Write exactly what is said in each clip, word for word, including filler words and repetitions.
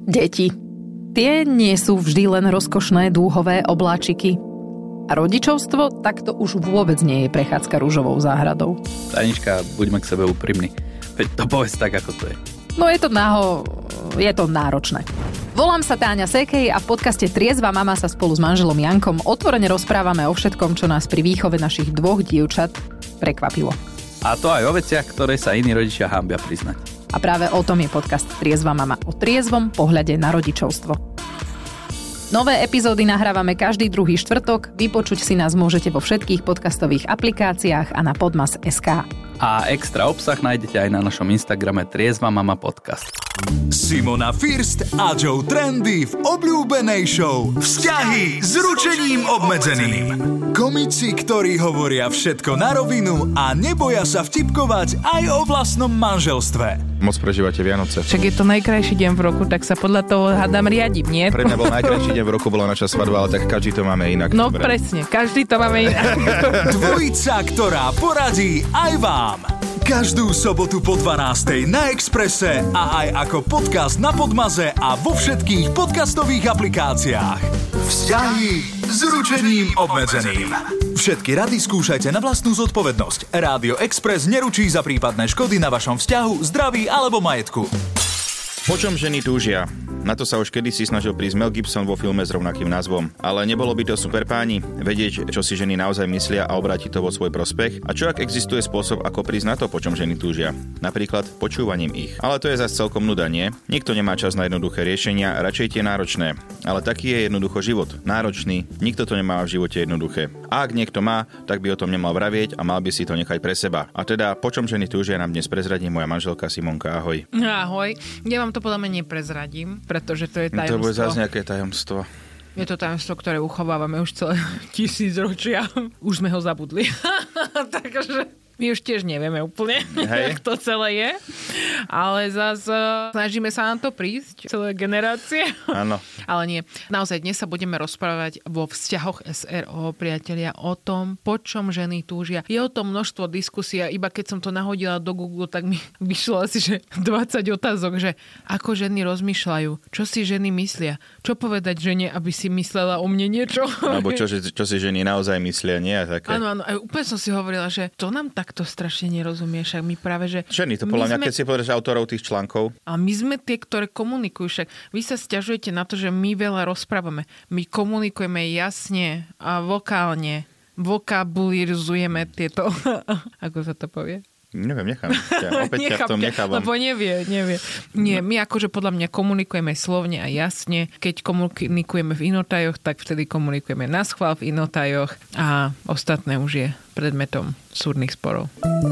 Deti. Tie nie sú vždy len rozkošné dúhové obláčiky. A rodičovstvo takto už vôbec nie je prechádzka ružovou záhradou. Tanička, buďme k sebe úprimní. Veď to povedz tak, ako to je. No je to náho... je to náročné. Volám sa Táňa Sékej a v podcaste Triezva mama sa spolu s manželom Jankom otvorene rozprávame o všetkom, čo nás pri výchove našich dvoch dievčat prekvapilo. A to aj o veciach, ktoré sa iní rodičia hanbia priznať. A práve o tom je podcast Triezva mama, o triezvom pohľade na rodičovstvo. Nové epizódy nahrávame každý druhý štvrtok, vypočuť si nás môžete vo všetkých podcastových aplikáciách a na podmas bodka es ká. A extra obsah nájdete aj na našom Instagrame Triezva mama podcast. Simona First a Joe Trendy v obľúbenej show Vzťahy s ručením obmedzeným. Komici, ktorí hovoria všetko na rovinu a neboja sa vtipkovať aj o vlastnom manželstve. Moc prežívate Vianoce. Však je to najkrajší deň v roku, tak sa podľa toho hádam riadím, nie? Pre mňa bol najkrajší deň v roku, bola naša svadba, ale tak každý to máme inak. No dobre? Presne, každý to máme inak. Dvojica, ktorá poradí aj vám. Každú sobotu po dvanástej na Expresse a aj ako podcast na Podmaze a vo všetkých podcastových aplikáciách. Vzťahy s ručením obmedzeným. Všetky rady skúšajte na vlastnú zodpovednosť. Rádio Express neručí za prípadné škody na vašom vzťahu, zdraví alebo majetku. Po čom ženy túžia? Na to sa už kedysi snažil prísť Mel Gibson vo filme s rovnakým názvom. Ale nebolo by to super páni vedieť, čo si ženy naozaj myslia a obrátiť to vo svoj prospech? A čo ak existuje spôsob, ako prísť na to, po čom ženy túžia? Napríklad počúvaním ich. Ale to je zase celkom nuda, nie? Nikto nemá čas na jednoduché riešenia, radšej tie náročné. Ale taký je jednoducho život. Náročný, nikto to nemá v živote jednoduché. A ak niekto má, tak by o tom nemal vravieť a mal by si to nechať pre seba. A teda, po čom ženy túžia, nám dnes prezradí moja manželka Simonka. Ahoj. Ahoj. Ja vám to podľa mňa neprezradím, pretože to je tajomstvo. To bude zase nejaké tajomstvo. Je to tajomstvo, ktoré uchovávame už celé tisíc ročia. Už sme ho zabudli. Takže my už tiež nevieme úplne, jak to celé je. Ale zase snažíme sa na to prísť, celé generácie. Áno. Ale nie. Naozaj dnes sa budeme rozprávať vo vzťahoch es er ó, priatelia, o tom, po čom ženy túžia. Je o tom množstvo diskusí a iba keď som to nahodila do Google, tak mi vyšlo asi, že dvadsať otázok, že ako ženy rozmýšľajú, čo si ženy myslia, čo povedať žene, aby si myslela o mne niečo. Alebo čo, čo si ženy naozaj myslia, nie? Také. Áno, áno. A úplne som si hovorila, že to nám takto strašne nerozumie. Však my práve, že... Ženy, to podľa mňa, sme... keď si povedeš autorov tých článkov. A my sme tie, ktoré komunikujú. Však vy sa sťažujete na to, že my veľa rozprávame. My komunikujeme jasne a vokálne. Vokabulirizujeme tieto... Ako sa to povie? Neviem, nechám ťa. Opäť ťa v tom nechávam. Lebo nevie, nevie. Nie, my akože podľa mňa komunikujeme slovne a jasne. Keď komunikujeme v inotajoch, tak vtedy komunikujeme na schvál v inotajoch a ostatné už je predmetom súdnych sporov.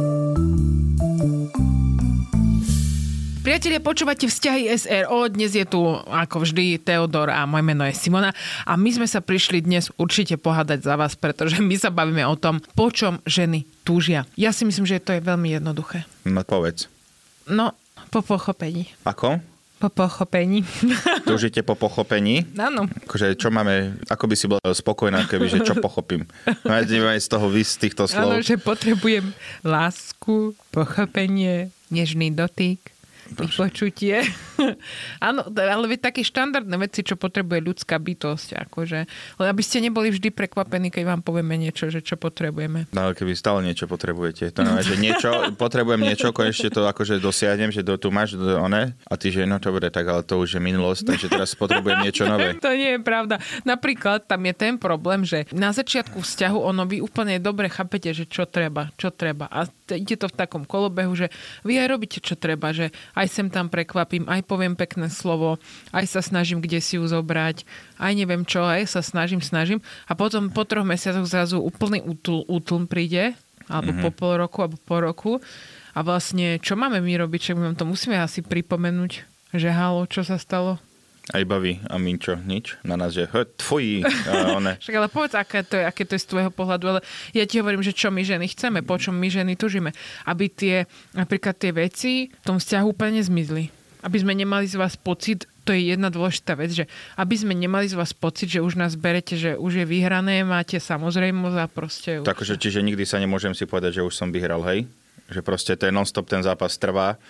Priatelia, počúvate Vzťahy es er ó. Dnes je tu, ako vždy, Teodor a moje meno je Simona. A my sme sa prišli dnes určite pohádať za vás, pretože my sa bavíme o tom, po čom ženy túžia. Ja si myslím, že to je veľmi jednoduché. No povedz. No, po pochopení. Ako? Po pochopení. Túžite po pochopení? Áno. Akože čo máme, ako by si bola spokojná, keby, že čo pochopím. Nájdeme aj z toho vys z týchto slov. Áno, že potrebujem lásku, pochopenie, nežný dotyk. Vypočutie. Áno, ale veď také štandardné veci, čo potrebuje ľudská bytosť. Akože, len aby ste neboli vždy prekvapení, keď vám povieme niečo, že čo potrebujeme. No ale keby stále niečo potrebujete. To znamená, že niečo, potrebujem niečo, konečne to akože dosiahnem, že do, tu máš do, one, a ty, že no to bude tak, ale to už je minulosť, takže teraz potrebujem niečo nové. To nie je pravda. Napríklad tam je ten problém, že na začiatku vzťahu ono vy úplne dobre chápete, že čo treba, čo treba. A ide to v takom kolobehu, že vy aj robíte, čo treba, že aj sem tam prekvapím, aj poviem pekné slovo, aj sa snažím kde si ju zobrať, aj neviem čo, aj sa snažím, snažím. A potom po troch mesiacoch zrazu úplný útl, útlm príde, alebo mm-hmm. po pol roku, alebo po roku. A vlastne, čo máme my robiť? Čo my to musíme asi pripomenúť, že halo, čo sa stalo? Aj baví a Minčo, nič. Na nás, že tvojí. Však ale povedz, aké to, je, aké to je z tvojho pohľadu, ale ja ti hovorím, že čo my ženy chceme, po čom my ženy tužíme. Aby tie, napríklad tie veci v tom vzťahu úplne zmizli. Aby sme nemali z vás pocit, to je jedna dôležitá vec, že aby sme nemali z vás pocit, že už nás berete, že už je vyhrané, máte samozrejmosť a proste... Takže, čiže nikdy sa nemôžem si povedať, že už som vyhral, hej? Že proste ten non-stop ten zápas trvá.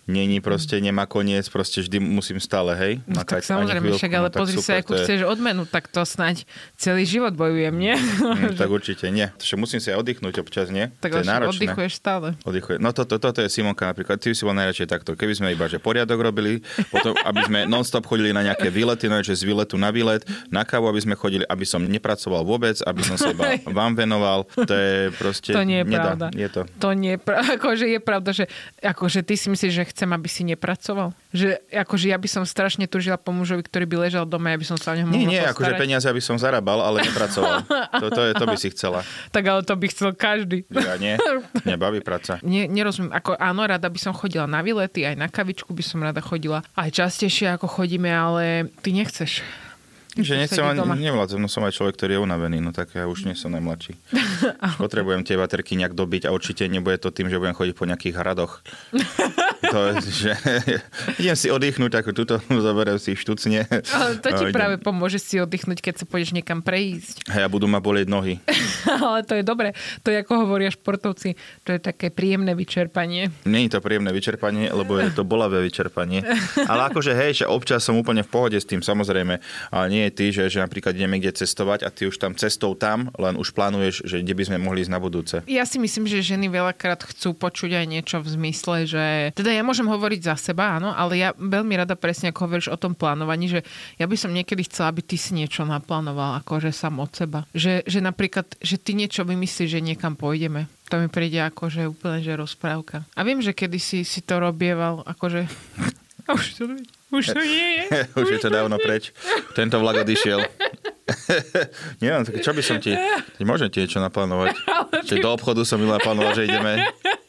není proste, nemá koniec, proste vždy musím stále, hej? No tak samozrejme, však, ale no, pozri super, sa, akú je... chceš odmenu, tak to snáď celý život bojujem, nie? Mm, tak určite nie. Však musím si aj oddychnúť občas, nie? Tak to je náročné. oddychuješ stále. Oddychuje. No toto to, to, to je Simonka napríklad. Ty si bol najradšej takto. Keby sme iba, že poriadok robili, potom, aby sme non-stop chodili na nejaké výlety, no že z výletu na výlet, na kávu, aby sme chodili, aby som nepracoval vôbec, aby som sa iba vám venoval. To je proste... To nie je nedá. pravda. Je to. To nie je pravda. Akože je pravda, že akože ty si myslíš, že chcem, aby si nepracoval? Že akože ja by som strašne tužila po mužovi, ktorý by ležal doma, ja by som sa o neho mohla Nie, nie, postarať. akože peniaze, aby som zarábal, ale nepracoval. to, to, je, to by si chcela. Tak ale to by chcel každý. Ja nie. Nebaví práca. Nie, nerozumiem. Ako, áno, rada by som chodila na výlety, aj na kavičku by som rada chodila. Aj častejšie, ako chodíme, ale ty nechceš. Že nechcem ani nevládzem, no som aj človek, ktorý je unavený, no tak ja už nie som najmladší. Potrebujem tie baterky nejak dobiť a určite nebude to tým, že budem chodiť po nejakých hradoch. To je, že idem si oddychnúť, ako tuto zoberiem si štucne. Ale to ti idem. práve pomôže si oddychnúť, keď sa pôjdeš niekam prejsť. Hej, a budú ma bolieť nohy. Ale to je dobre. To je, ako hovoria športovci, to je také príjemné vyčerpanie. Nie je to príjemné vyčerpanie, lebo je to bolavé vyčerpanie. Ale akože hej, že občas som úplne v pohode s tým, samozrejme, ale nie ty, že, že napríklad ideme kde cestovať a ty už tam cestou tam, len už plánuješ, že kde by sme mohli ísť na budúce. Ja si myslím, že ženy veľakrát chcú počuť aj niečo v zmysle, že... Teda ja môžem hovoriť za seba, áno, ale ja veľmi rada presne, ako hovoríš o tom plánovaní, že ja by som niekedy chcela, aby ty si niečo naplánoval, akože sám od seba. Že, že napríklad, že ty niečo vymyslíš, že niekam pôjdeme. To mi príde akože úplne, že rozprávka. A viem, že kedy si, si to robieval, akože... Už to, už to nie je. Už je to dávno preč. Tento vlak odišiel. Neviem, čo by som ti... Môžem ti niečo naplánovať. Že do obchodu som mi naplánoval, že ideme.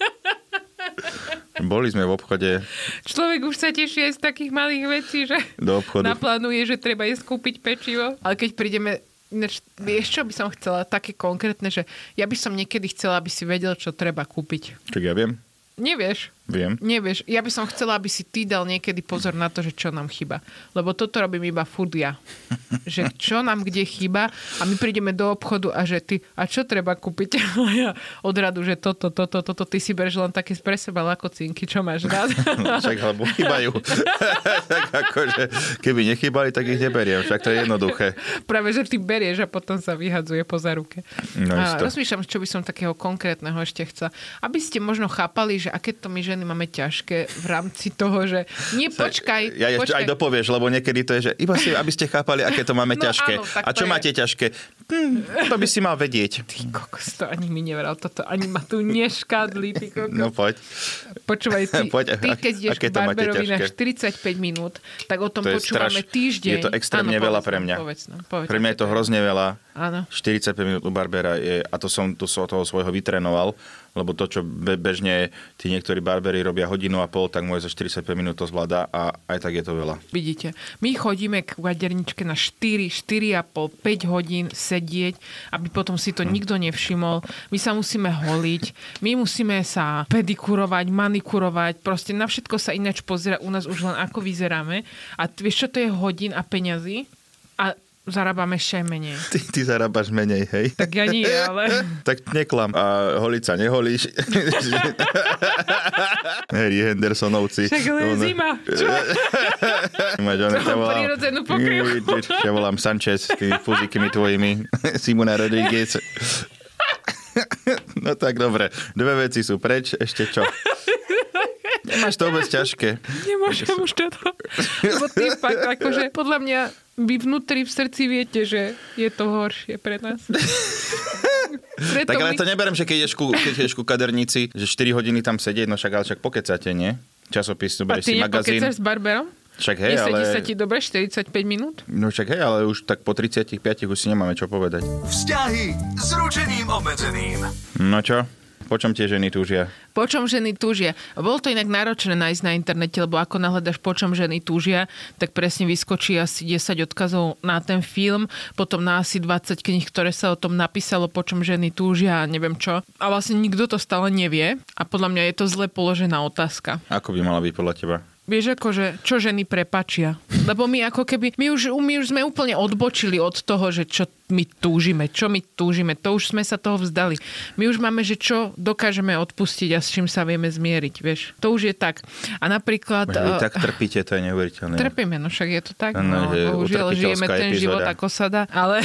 Boli sme v obchode. Človek už sa teší aj z takých malých vecí, že do obchodu naplánuje, že treba ísť kúpiť pečivo. Ale keď prídeme... Ináč, vieš, čo by som chcela? Také konkrétne, že ja by som niekedy chcela, aby si vedel, čo treba kúpiť. Čak ja viem. Nevieš. Viem. Nevieš. Ja by som chcela, aby si ty dal niekedy pozor na to, že čo nám chýba. Lebo toto robím iba furt ja. Že čo nám kde chýba a my prídeme do obchodu a že ty, a čo treba kúpiť? A ja od radu, že toto, toto, toto, ty si bereš len také pre seba lakocinky, čo máš rád. Však, lebo chýbajú. Tak akože, keby nechýbali, tak ich neberiem. Však to je jednoduché. Práve, že ty berieš a potom sa vyhadzuje poza ruke. No, a rozmýšľam, čo by som takého konkrétneho ešte chcela. Aby ste možno chápali, že aké to my ženy máme ťažké v rámci toho, že nie, počkaj. Ja ešte počkaj. aj dopovieš, lebo niekedy to je, že iba si, aby ste chápali, aké to máme No, ťažké. áno, tak a čo to je. máte ťažké? Hm, to by si mal vedieť. Ty kokos, to ani mi nevral. Toto ani ma tu neškadlí, ty kokos. No poď. Počúvaj, ty, Poď, ty keď ideš aké k to máte barberovi na ťažké? štyridsaťpäť minút, tak o tom To je počúvame straš- týždeň. Je to extrémne Áno, veľa povedz pre nám, mňa. Povedz nám, povedz Pre mňa je to hrozne veľa. Áno. štyridsaťpäť minút u barbera je, a to som, to som toho svojho vytrénoval, lebo to, čo be, bežne tí niektorí barberi robia hodinu a pol, tak môj za štyridsaťpäť minút to zvláda a aj tak je to veľa. Vidíte, my chodíme k kaderničke na štyri, štyri a pol, päť hodín sedieť, aby potom si to nikto nevšimol. My sa musíme holiť, my musíme sa pedikurovať, manikurovať, proste na všetko sa ináč pozerá u nás už len ako vyzeráme. A vieš, čo to je hodín a peňazí? A zarábame ešte aj menej. Ty, ty zarábaš menej, hej? Tak ja nie, ale... Tak neklam. A holiť sa neholíš. Harry Hendersonovci. Však len zima. Čo? Máš, on, ťa volám, Prirodzenú pokryvu. ťa volám Sanchez s tými fuzikmi tvojimi. Simona Rodríguez. No tak dobre. Dve veci sú preč. Ešte čo? Nemáš to vôbec ťažké. Nemôžem už toto. Lebo ty fakt, akože podľa mňa vy vnútri v srdci viete, že je to horšie pre nás. Preto Tak ale my... to neberiem, že keď ideš ku, keď ideš ku kadernici, že štyri hodiny tam sedieť, no však ale však pokecáte, nie? Časopis, A zoberieš ty si magazín. nepokecáš s barberom? Však hej, Nesedí ale... sa ti dobre štyridsaťpäť minút? No však hej, ale už tak po tridsiatich piatich už si nemáme čo povedať. Vzťahy s ručením obmedzeným. No čo? Po čom tie ženy túžia? Po čom ženy túžia? Bolo to inak náročné nájsť na internete, lebo ako nahľadaš po čom ženy túžia, tak presne vyskočí asi desať odkazov na ten film, potom na asi dvadsať kníh, ktoré sa o tom napísalo, po čom ženy túžia a neviem čo. A vlastne nikto to stále nevie a podľa mňa je to zle položená otázka. Ako by mala byť podľa teba? Vieš, akože, čo ženy prepačia. Lebo my ako keby, my už, my už sme úplne odbočili od toho, že čo my túžime, čo my túžime. To už sme sa toho vzdali. My už máme, že čo dokážeme odpustiť a s čím sa vieme zmieriť, vieš. To už je tak. A napríklad... Vy tak trpíte, to je neuveriteľné. Trpíme, no však je to tak. No, no, bohužiaľ, žijeme ten epizóda. život, ako sa dá. Ale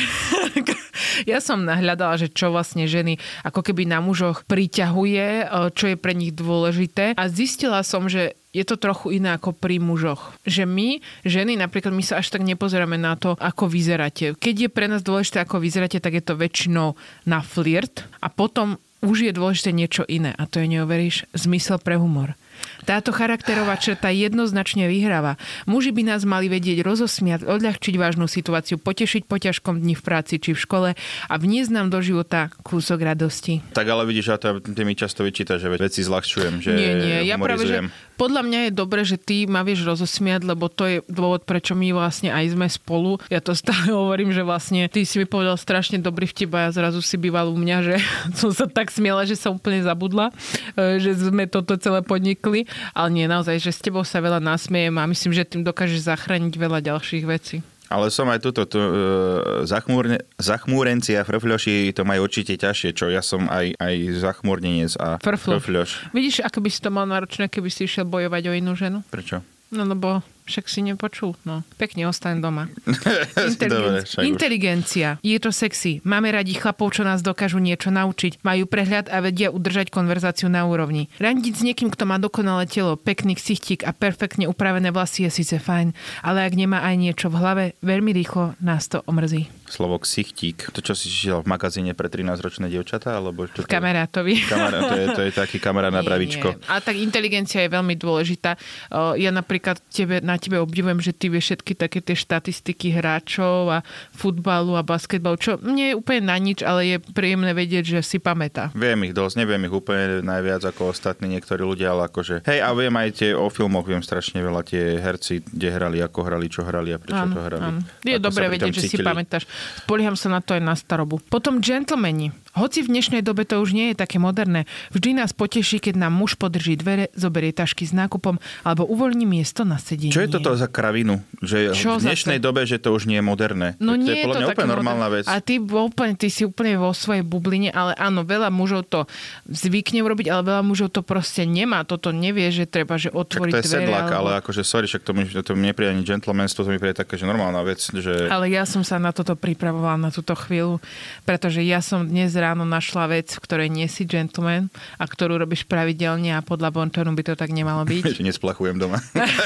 ja som nahľadala, že čo vlastne ženy ako keby na mužoch priťahuje, čo je pre nich dôležité. A zistila som, že je to trochu iné ako pri mužoch. Že my, ženy, napríklad my sa až tak nepozeráme na to, ako vyzeráte. Keď je pre nás dôležité, ako vyzeráte, tak je to väčšinou na flirt a potom už je dôležité niečo iné. A to je, neuveríš, zmysel pre humor. Táto charakterová črta jednoznačne vyhráva. Muži by nás mali vedieť rozosmiať, odľahčiť vážnu situáciu, potešiť po ťažkom dni v práci či v škole a vniesť nám do života kúsok radosti. Tak ale vidíš, a to ty mi často vyčíta, že veci zľahčujem, že nie, nie. Ja práve, že podľa mňa je dobré, že ty ma vieš rozosmiať, lebo to je dôvod, prečo my vlastne aj sme spolu. Ja to stále hovorím, že vlastne ty si mi povedal strašne dobrý vtip a ja zrazu si býval u mňa, že som sa tak smiela, že som úplne zabudla, že sme toto celé podnikli. Ale nie, naozaj, že s tebou sa veľa nasmiejem a myslím, že tým dokážeš zachrániť veľa ďalších vecí. Ale som aj tuto, tu, uh, zachmúrne, zachmúrenci a frfľoši to majú určite ťažšie, čo ja som aj, aj zachmúrnenec a frfľoš. Vidíš, ako by si to mal náročné, keby si išiel bojovať o inú ženu? Prečo? No lebo však si nepočul. No, pekne ostaň doma. Inteligen- Dobre, inteligencia. Je to sexy. Máme radi chlapov, čo nás dokážu niečo naučiť. Majú prehľad a vedia udržať konverzáciu na úrovni. Randiť s niekým, kto má dokonalé telo, pekný ksichtík a perfektne upravené vlasy je síce fajn, ale ak nemá aj niečo v hlave, veľmi rýchlo nás to omrzí. Slovo ksichtík. To, čo si šiel v magazíne pre trinásťročné dievčatá? Alebo čo to kamarátovi. Kamarát, to, je, to je taký kamarát na pravičko. A tak inteligencia je veľmi dôležitá. Ja napríklad tebe, na tebe obdivujem, že ty vieš všetky také tie štatistiky hráčov a futbalu a basketbalu, čo mne je úplne na nič, ale je príjemné vedieť, že si pamätá. Viem ich dosť, neviem ich úplne najviac ako ostatní niektorí ľudia, ale akože hej, a viem aj tie o filmoch, viem strašne veľa tie herci, kde hrali, ako hrali, čo hrali a prečo ano, to hrali. Ano. Je dobré vedieť, že si pamätáš. Spolieham sa na to aj na starobu. Potom gentlemani. Hoci v dnešnej dobe to už nie je také moderné, vždy nás poteší, keď nám muž podrží dvere, zoberie tašky s nákupom alebo uvoľní miesto na sedenie. Čo je toto za kravinu? Že Čo v dnešnej zase? dobe, že to už nie je moderné. No to nie je podľa mňa úplne normálna vec. A ty, úplne, ty si úplne vo svojej bubline, ale áno, veľa mužov to zvykne urobiť, ale veľa mužov to proste nemá. Toto nevie, že treba, že otvoriť dvere. Tak to je sedlak, alebo... ale akože sorry, však to mi, to mi nepríde ani gentlemanstvo, to mi príde také, že normálna vec. Že... Ale ja som sa na toto pripravovala, na túto chvíľu, pretože ja som dnes ráno našla vec, v ktorej nie si gentleman a ktorú robíš pravidelne a podľa bontónu by to tak nemalo byť. Že nesplachujem doma.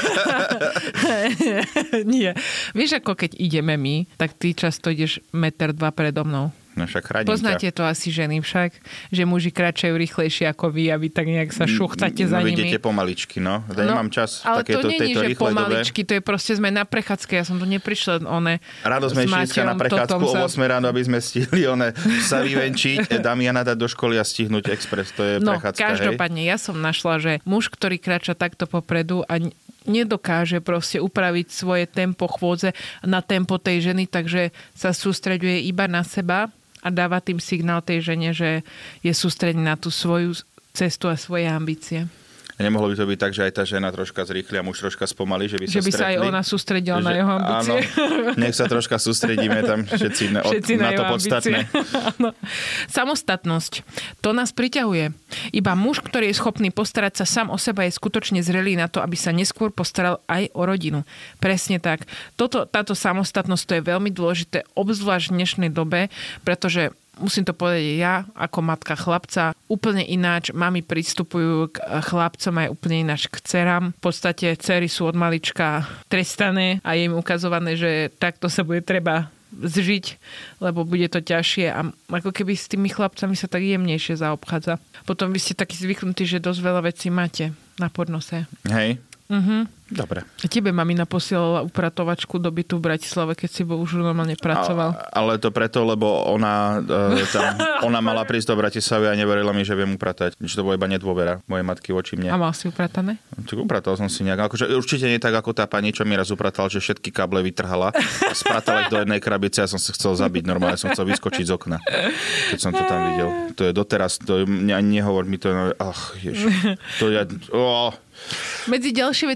Nie. Vieš, ako keď ideme my, tak ty často ideš meter dva predo mnou. No však chránim Poznáte ťa. to asi ženy však, že muži kráčajú rýchlejšie ako vy a vy tak nejak sa šuchtáte no, za nimi. No idete pomaličky, no. Ja no, nemám čas. Ale takéto, to nie je, že pomaličky, dobe. To je proste, sme na prechádzke, ja som tu neprišla one. Ráno sme išli na prechádzku o ôsmej ráno, aby sme stihli one sa vyvenčiť, Damiana dať do školy a stihnúť expres. To je no, prechádzka, každopádne, hej? ja som našla, že muž, ktorý kráča takto popredu a nedokáže proste upraviť svoje tempo chôdze na tempo tej ženy, takže sa sústreďuje iba na seba a dáva tým signál tej žene, že je sústredený na tú svoju cestu a svoje ambície. A nemohlo by to byť tak, že aj tá žena troška zrýchli a muž troška spomalí, že by sa Že by stretli? sa aj ona sústredila že, na jeho ambície. Áno, nech sa troška sústredíme tam všetci, ne, od, všetci na, na to podstatné. Samostatnosť. To nás priťahuje. Iba muž, ktorý je schopný postarať sa sám o seba, je skutočne zrelý na to, aby sa neskôr postaral aj o rodinu. Presne tak. Toto, táto samostatnosť to je veľmi dôležité, obzvlášť v dnešnej dobe, pretože musím to povedať ja, ako matka chlapca, úplne ináč mami pristupujú k chlapcom aj úplne ináč k dcerám. V podstate dcery sú od malička trestané a je im ukazované, že takto sa bude treba zžiť, lebo bude to ťažšie a ako keby s tými chlapcami sa tak jemnejšie zaobchádza. Potom vy ste takí zvyknutí, že dosť veľa vecí máte na podnose. Hej. Mhm. Dobre. Tebe mamina posielala upratovačku do bytu v Bratislave, keď si bol už normálne pracoval. A, ale to preto, lebo ona, e, tam, ona mala prísť do Bratislavy a neverila mi, že viem upratať. Že to bolo iba nedôvera mojej matky voči mne. A mal si upratané? Tak upratal som si nejak. Akože, určite nie tak, ako tá pani, čo mi raz upratal, že všetky káble vytrhala a spratala ich do jednej krabice a som sa chcel zabiť. Normálne som chcel vyskočiť z okna, keď som to tam videl. To je doteraz, to je, ani nehovor mi to, ach, ježiš. To ja, oh. Medzi ďalšie veci, ktoré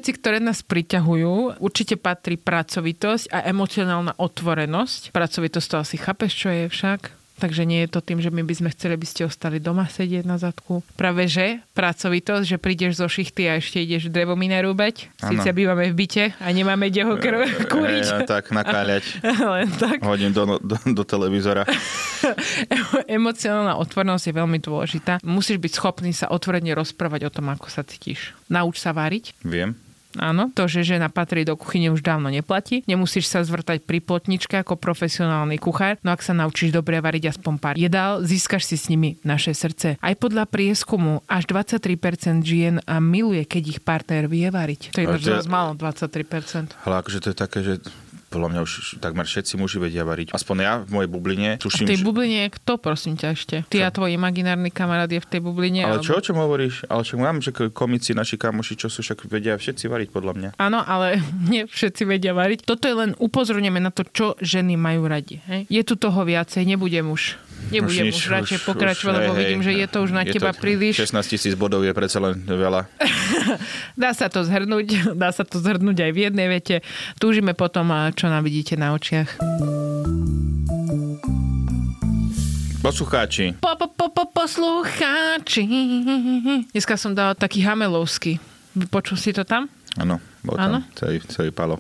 nás priťahujú, určite patrí pracovitosť a emocionálna otvorenosť. Pracovitosť to asi chápeš, čo je však? Takže nie je to tým, že my by sme chceli, aby ste ostali doma sedieť na zadku. Práve že pracovitosť, že prídeš zo šichty a ešte ideš drevomíne rúbať. Síce bývame v byte a nemáme kde ho kr- kúriť. Ja, tak nakáľať. Len tak. Hodím do, do, do televízora. Emocionálna otvorenosť je veľmi dôležitá. Musíš byť schopný sa otvorene rozprávať o tom, ako sa cítiš. Nauč sa váriť. Viem. Áno, to, že žena patrí do kuchyne už dávno neplatí. Nemusíš sa zvrtať pri plotničke ako profesionálny kuchár, no ak sa naučíš dobre variť aspoň pár jedál, získaš si s nimi naše srdce. Aj podľa prieskumu až dvadsaťtri percent žien a miluje, keď ich partner vie variť. To je dosť málo, dvadsaťtri percent. Ale akože to je také, že podľa mňa už takmer všetci muži vedia variť. Aspoň ja v mojej bubline tuším, v tej že... bubline je kto, prosím ťa ešte? Ty čo? A tvoj imaginárny kamarát je v tej bubline? Ale alebo... čo, o čom hovoríš? Ale však mám, že komici, naši kamoši, čo sú, však vedia všetci variť, podľa mňa. Áno, ale nie všetci vedia variť. Toto je len upozorňujeme na to, čo ženy majú radi. Hej? Je tu toho viacej, nebudem už... Nebudem už, už radšej pokračovať, lebo hej, vidím, že je to už na teba príliš. šestnásť tisíc bodov je predsa len veľa. Dá sa to zhrnúť, dá sa to zhrnúť aj v jednej vete. Túžime potom, čo nám vidíte na očiach. Poslucháči. Po, po, po, po, poslucháči. Dneska som dala taký hamelovský. Počul si to tam? Áno, bol tam celý, celý palo.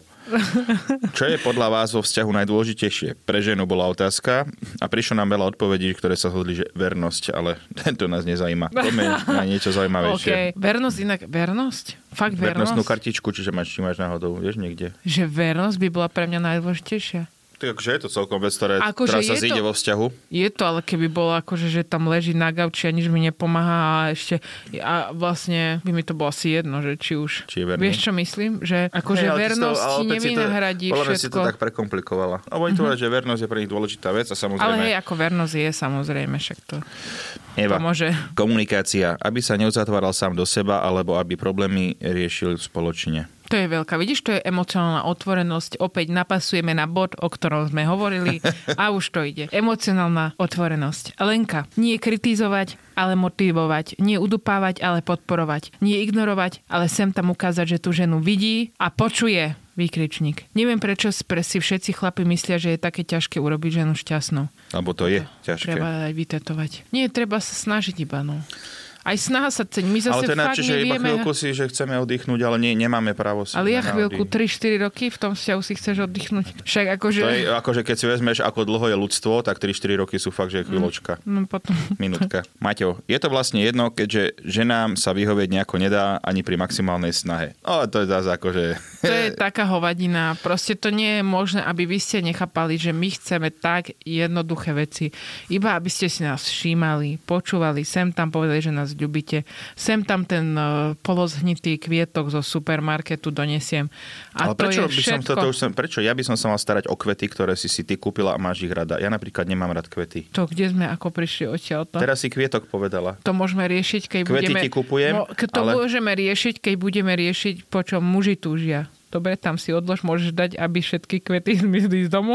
Čo je podľa vás vo vzťahu najdôležitejšie? Pre ženu bola otázka a prišlo nám veľa odpovedí, ktoré sa zhodli, že vernosť, ale to nás nezaujíma. Poďme na niečo zaujímavejšie. Okay. Vernosť inak, vernosť? Fakt vernosť? Vernostnú kartičku, čiže máš, či máš náhodou, vieš niekde? Že vernosť by bola pre mňa najdôležitejšia. Takže je to celkom vec, ktorá ako teraz sa zíde to, vo vzťahu. Je to, ale keby bolo akože, že tam leží na gauči a nič mi nepomáha a ešte a vlastne by mi to bolo asi jedno, že či už či je verný. Vieš, čo myslím? Že akože hey, vernosť ti nevynahradí všetko. Podľa mňa si to tak prekomplikovala. A oni to mm-hmm. že vernosť je pre nich dôležitá vec a samozrejme... Ale hej, ako vernosť je samozrejme, však to Eva, pomôže. Komunikácia, aby sa neuzatváral sám do seba, alebo aby problémy riešil spoločne. To je veľká. Vidíš, to je emocionálna otvorenosť. Opäť napasujeme na bod, o ktorom sme hovorili a už to ide. Emocionálna otvorenosť. Lenka, nie kritizovať, ale motivovať. Nie udupávať, ale podporovať. Nie ignorovať, ale sem tam ukázať, že tú ženu vidí a počuje. Výkričník. Neviem, prečo si všetci chlapi myslia, že je také ťažké urobiť ženu šťastnou. Alebo to je ťažké. Treba aj vytetovať. Nie, treba sa snažiť iba, no. Aj snaha sa ceň. My zase ale to je fakt že nevieme... iba chvíľku si, že chceme oddychnúť, ale nie, nemáme právo si. Ale ja chvíľku tri štyri roky v tom vzťahu si chceš oddychnúť. Však akože... To je, akože keď si vezmeš, ako dlho je ľudstvo, tak tri štyri roky sú fakt, že chvíľočka. No, potom... Minútka. Maťo, je to vlastne jedno, keďže ženám sa vyhovieť nejako nedá ani pri maximálnej snahe. O, to je zase akože... To je taká hovadina. Proste to nie je možné, aby vy ste nechápali, že my chceme tak jednoduché veci. Iba aby ste si nás všímali, počúvali, sem tam povedali, že nás ľubíte. Sem tam ten uh, polozhnitý kvietok zo supermarketu donesiem. A ale prečo, to je by som, všetko... toto už som, prečo ja by som sa mal starať o kvety, ktoré si si ty kúpila a máš ich rada? Ja napríklad nemám rád kvety. To, kde sme ako prišli odtiaľto? Teraz si kvietok povedala. To môžeme riešiť, keď kvety budeme... ti kupujem, no, to ale... môžeme riešiť, keď budeme riešiť, po čom muži túžia. Dobre, tam si odlož, môžeš dať, aby všetky kvety zmizli z domu.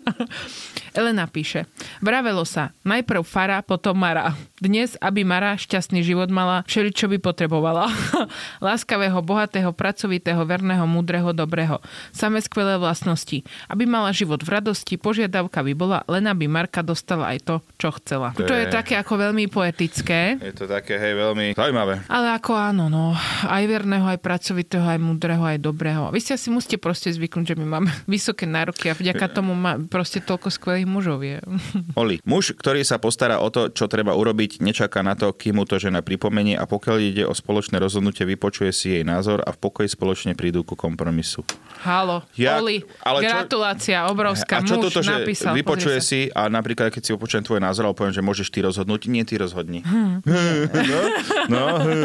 Elena píše. Vravelo sa, najprv fara, potom Mara. Dnes, aby Mara šťastný život mala, všeličo by potrebovala. Láskavého, bohatého, pracovitého, verného, múdreho, dobrého. Samé skvelé vlastnosti. Aby mala život v radosti, požiadavka by bola, len aby Marka dostala aj to, čo chcela. To, to je, je také ako veľmi poetické. Je to také, hej, veľmi zaujímavé. Ale ako áno, no. Aj verného, aj pracovitého, aj múdreho, aj dobrého. Vy si asi musíte proste zvyknúť, že my máme vysoké nároky a vďaka tomu má proste toľko skvelých mužov je. Oli, muž, ktorý sa postará o to, čo treba urobiť, nečaká na to, kým mu to žena pripomenie a pokiaľ ide o spoločné rozhodnutie, vypočuje si jej názor a v pokoji spoločne prídu ku kompromisu. Halo, ja, Oli, ale gratulácia, čo, obrovská. A čo muž toto, že napísal, vypočuje si a napríklad, keď si vypočujem tvoj názor, ale poviem, že môžeš ty rozhodnúť, nie ty rozhodni. Hmm. no, no,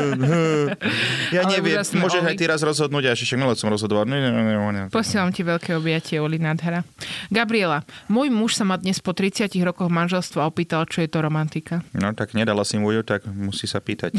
ja ale neviem, môžeš Oli. Aj ty raz rozhodnúť a ešte milé som rozhodoval. Posielam ti veľké objatie, Oli, nádhera. Gabriela, môj muž sa ma dnes po tridsiatich rokoch manželstva opýtal, čo je to romantika. No tak nedala si mu ju, tak musí sa pýtať.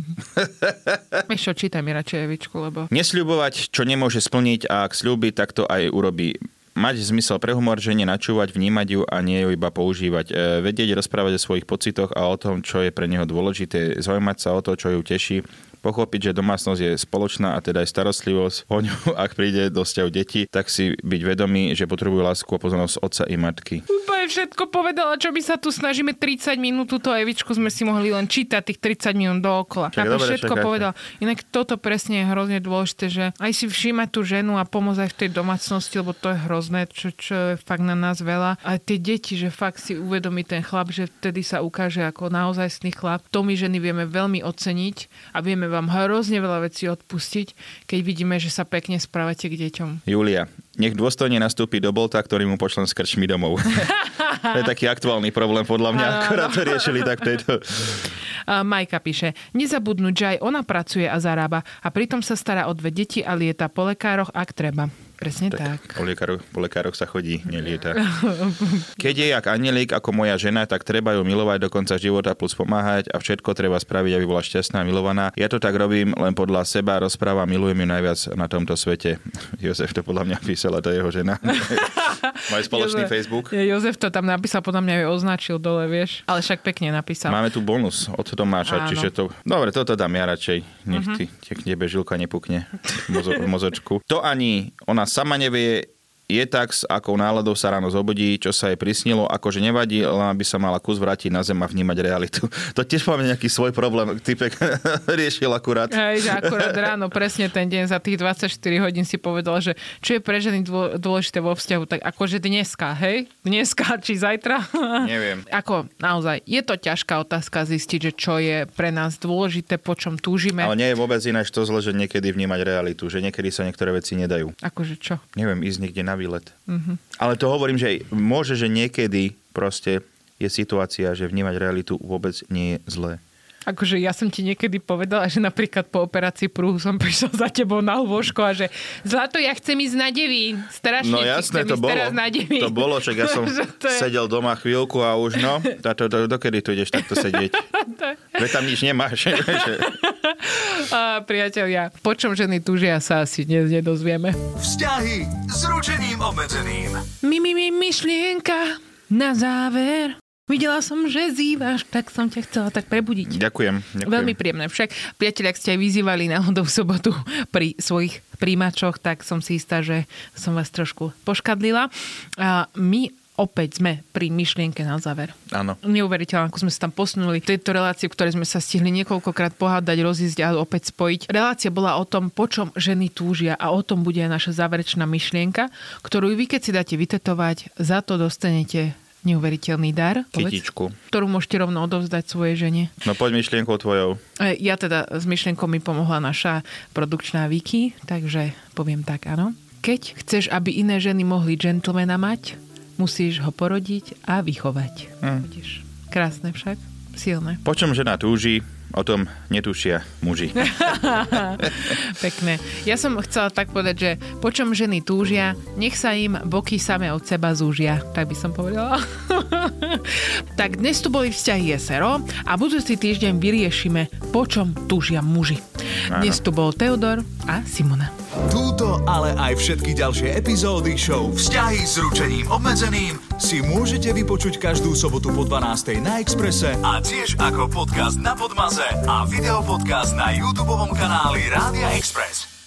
Vieš čo, čítaj mi radšej Evičku, lebo... Nesľubovať, čo nemôže splniť a ak sľúbi, tak to aj urobí. Mať zmysel pre humor, že nie načúvať, vnímať ju a nie ju iba používať. E, vedieť rozprávať o svojich pocitoch a o tom, čo je pre neho dôležité. Zaujímať sa o to, čo ju teší. pochopiť, že domácnosť je spoločná a teda aj starostlivosť o ňu, ak príde do vzťahu detí, tak si byť vedomý, že potrebujú lásku a pozornosť otca i matky. Úplne všetko povedala, čo my sa tu snažíme tridsať minút, túto Evičku sme si mohli len čítať tých tridsať minút dookola. Čak, Ako dobre, všetko čakáte. povedala. Inak toto presne je hrozne dôležité, že aj si všímať tú ženu a pomôcť aj v tej domácnosti, lebo to je hrozné, čo, čo je fakt na nás veľa. A tie deti, že fakt si uvedomí ten chlap, že vtedy sa ukáže ako naozajstný chlap. To my ženy vieme veľmi oceniť a vieme vám hrozne veľa vecí odpustiť, keď vidíme, že sa pekne správate k deťom. Julia, nech dôstojne nastúpi do Bolta, ktorý mu pošlem s krčmi domov. To je taký aktuálny problém, podľa mňa. Akorát to riešili tak tejto. Majka píše, nezabudnúť, že aj ona pracuje a zarába a pritom sa stará o dve deti a lieta po lekároch, ak treba. Presne tak. tak. Po, lekároch, po lekároch sa chodí, nelieta. Keď je jak anielik ako moja žena, tak treba ju milovať do konca života plus pomáhať a všetko treba spraviť, aby bola šťastná a milovaná. Ja to tak robím len podľa seba, rozpráva, milujem ju najviac na tomto svete. Jozef to podľa mňa písala, to je jeho žena. Majú spoločný Jozef, Facebook. Jozef to tam napísal, podľa mňa ju označil dole, vieš. Ale však pekne napísal. Máme tu bonus od Tomáša, Áno. čiže to... Dobre, toto dám ja radšej. Nech uh-huh. ty, k tebe žilka nepukne v, mozo- v mozočku. To ani ona sama nevie, je tak, s akou náladou sa ráno zobudí, čo sa jej prisnilo, akože nevadí, len aby sa mala kus vrátiť na zem a vnímať realitu. To tiež máme nejaký svoj problém, typek riešil akurát. Hej, že akurát ráno, presne ten deň za tých dvadsaťštyri hodín si povedal, že čo je pre ženy dôležité vo vzťahu, tak akože dneska, hej? Dneska či zajtra? Neviem. Ako, naozaj, je to ťažká otázka zistiť, že čo je pre nás dôležité, po čom túžime. Ale nie je vôbec ináč to zle, že niekedy vnímať realitu, že niekedy sa niektoré veci nedajú. Akože čo? Neviem, ísť niekde na výlet. Uh-huh. Ale to hovorím, že môže, že niekedy proste je situácia, že vnímať realitu vôbec nie je zlé. Akože ja som ti niekedy povedala, že napríklad po operácii prúhu som prišla za tebou na lôžko a že Zlato, ja chcem ísť na Devín. Strašne no jasné, chcem to ísť bolo. teraz na Devín. To bolo, však ja som je... sedel doma chvíľku a už no, táto, do, dokedy tu ideš takto sedieť? Veď tam nič nemáš. A priatelia, po čom ženy túžia, sa asi dnes nedozvieme. Vzťahy s ručením obmedzeným. Mi, mi, mi, myšlienka na záver. Videla som, že zývaš, tak som ťa chcela tak prebudiť. Ďakujem, ďakujem. Veľmi príjemné. Však, priatelia, ak ste aj vyzývali náhodou v sobotu pri svojich príjimačoch, tak som si istá, že som vás trošku poškadlila. A my opäť sme pri myšlienke na záver. Áno. Neuveriteľné, ako sme sa tam posunuli. V tejto relácii, v ktorej sme sa stihli niekoľkokrát pohádať, rozísť a opäť spojiť. Relácia bola o tom, po čom ženy túžia a o tom bude aj naša záverečná myšlienka, ktorú vy, keď si dáte vytetovať, za to dostanete neuveriteľný dar. Kytičku. Ktorú môžete rovno odovzdať svojej žene. No poď myšlienkou tvojou. Ja teda s myšlienkou mi pomohla naša produkčná Viki, takže poviem tak, áno. Keď chceš, aby iné ženy mohli gentlemana mať, musíš ho porodiť a vychovať. Hm. Vidíš? Krásne však. Silné. Po čom žena túži, o tom netušia muži. Pekné. Ja som chcela tak povedať, že po čom ženy túžia, nech sa im boky same od seba zúžia. Tak by som povedala. Tak dnes tu boli vzťahy es er o a budúci týždeň vyriešime, po čom túžia muži. Áno. Dnes tu bol Teodor a Simona. Túto, ale aj všetky ďalšie epizódy show Vzťahy s ručením obmedzeným si môžete vypočuť každú sobotu po dvanástej na Expresse a tiež ako podcast na Podmaze a videopodcast na YouTubeovom kanáli Rádia Express.